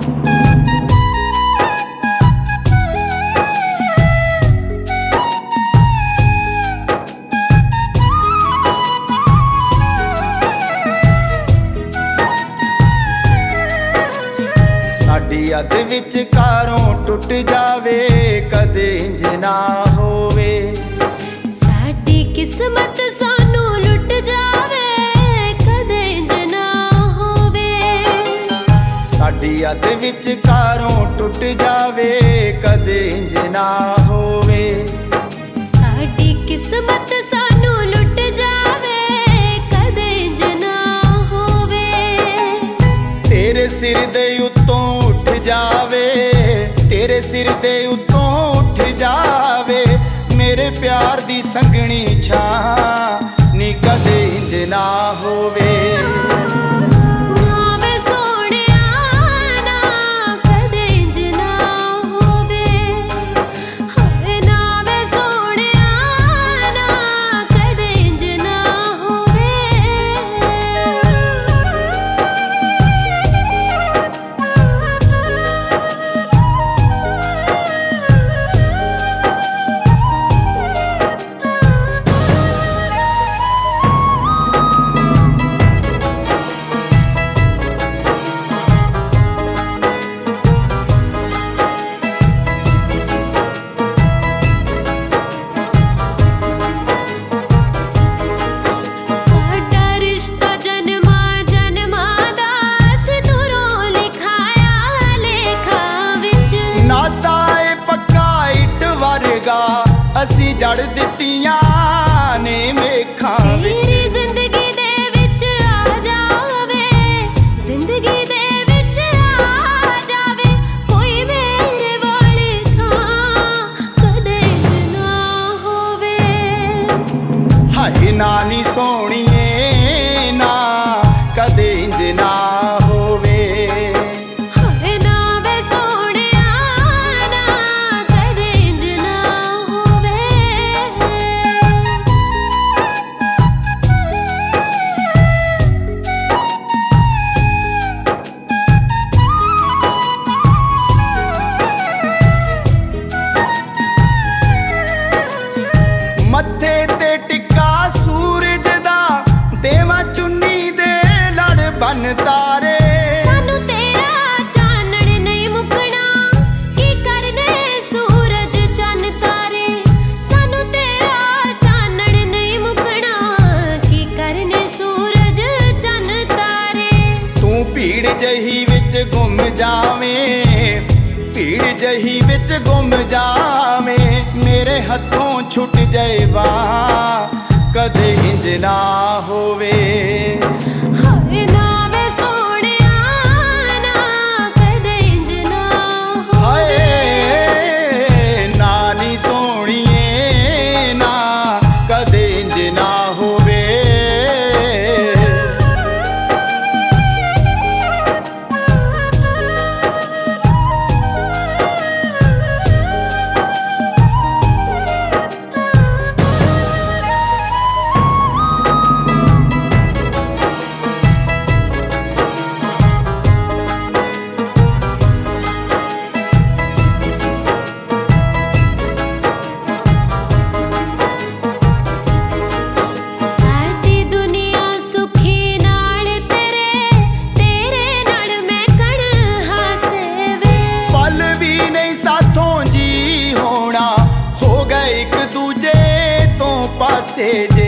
साडी अध विचकारों टुट जावे कदे इंज ना होवे। साडी किस्मत सानू लुट जावे कदे इंज ना होवे। साडी अध विचकारों टुट जावे कदे इंज ना होवे। साडी किस्मत सानू लुट जावे कदे इंज ना होवे। तेरे सिर दे उत्तों उठ जावे, तेरे सिर दे उत्तों उठ जावे मेरे प्यार दी संगनी छां नी कदे इंज ना होवे। असी जड़ दित्तियां ने मेखां विच। जिंदगी दे विच आ जावे, जिंदगी दे विच आ जावे कोई मेरे वाली थां कदे इंज ना होवे। हाय नानी सोहणीए ना कदे इंज ना होवे। मत्थे ते टिक्का सूरज दा देवा चुन्नी दे लड़ बन तारे। सानू तेरा चानण नहीं मुकना की करने सूरज चन्न तारे। सानू तेरा चानण नहीं मुकना की करने सूरज चन्न तारे। तू भीड़ जही विच गुम जावें, भीड़ जही विच गुम जावें मेरे हथों छुट जाए बां कदे इंज ना होवे। हाय नावे सोहणिया ना कदे इंज ना होवे। हाय नानी सोहणीए ना कदे इंज ना होवे। से जे